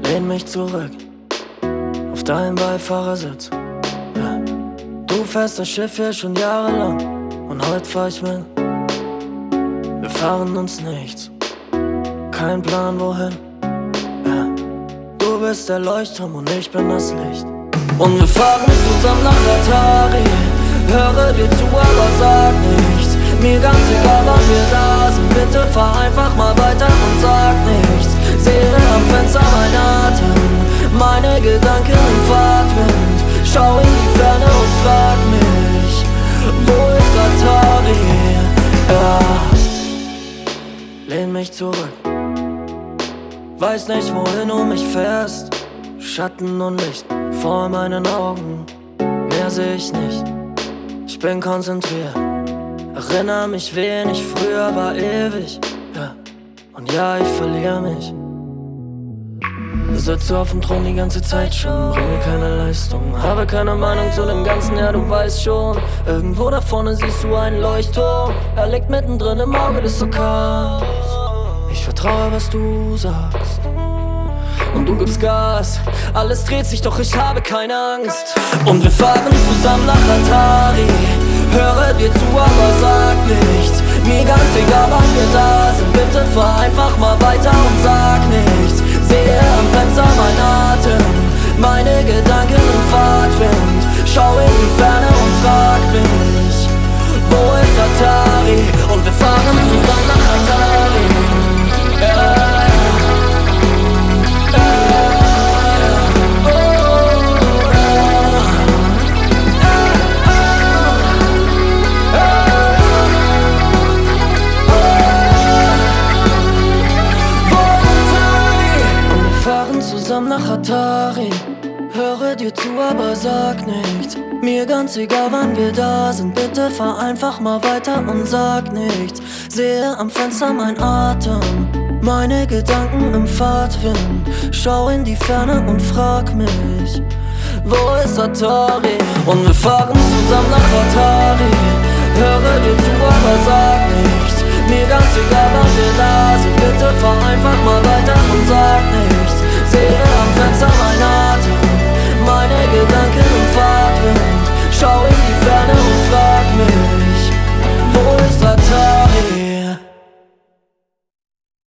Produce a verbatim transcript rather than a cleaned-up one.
lehn mich zurück auf deinen Beifahrersitz. Ja. Du fährst das Schiff hier schon jahrelang und heute fahr ich mit. Wir fahren uns nichts, kein Plan wohin. Ja. Du bist der Leuchtturm und ich bin das Licht. Und wir fahren zusammen nach Atari. Höre dir zu, aber sag nichts. Mir ganz egal, wann wir da sind. Bitte fahr einfach mal weiter und sag nichts. Sehe am Fenster mein Atem, meine Gedanken im Fahrtwind. Schau in die Ferne und frag mich, wo ist Atari? Ja. Lehn mich zurück, weiß nicht, wohin du mich fährst. Schatten und Licht vor meinen Augen, mehr seh ich nicht. Ich bin konzentriert, erinnere mich, wen ich früher war, ewig. Ja. Und ja, ich verliere mich. Sitze auf dem Thron die ganze Zeit schon, bringe keine Leistung, habe keine Meinung zu dem Ganzen, ja du weißt schon. Irgendwo da vorne siehst du einen Leuchtturm, er liegt mittendrin im Auge des Orkans. Ich vertraue, was du sagst und du gibst Gas. Alles dreht sich, doch ich habe keine Angst. Und wir fahren zusammen nach Atari. Höre dir zu, aber sag nichts. Mir ganz egal, wann wir da sind. Bitte fahr einfach mal weiter und sag nichts. Sehe am Fenster mein Atem, meine Gedanken im Fahrtwind. Schau in die Ferne und frag mich, wo ist Atari? Und wir fahren zusammen nach Atari. Ja. Zusammen nach Atari. Höre dir zu, aber sag nichts. Mir ganz egal, wann wir da sind. Bitte fahr einfach mal weiter und sag nichts. Sehe am Fenster mein Atem, meine Gedanken im Fahrtwind. Schau in die Ferne und frag mich, wo ist Atari? Und wir fahren zusammen nach Atari. Höre dir zu, aber sag nichts. Mir ganz egal, wann wir da sind. Bitte fahr einfach mal weiter und sag nichts. Sehe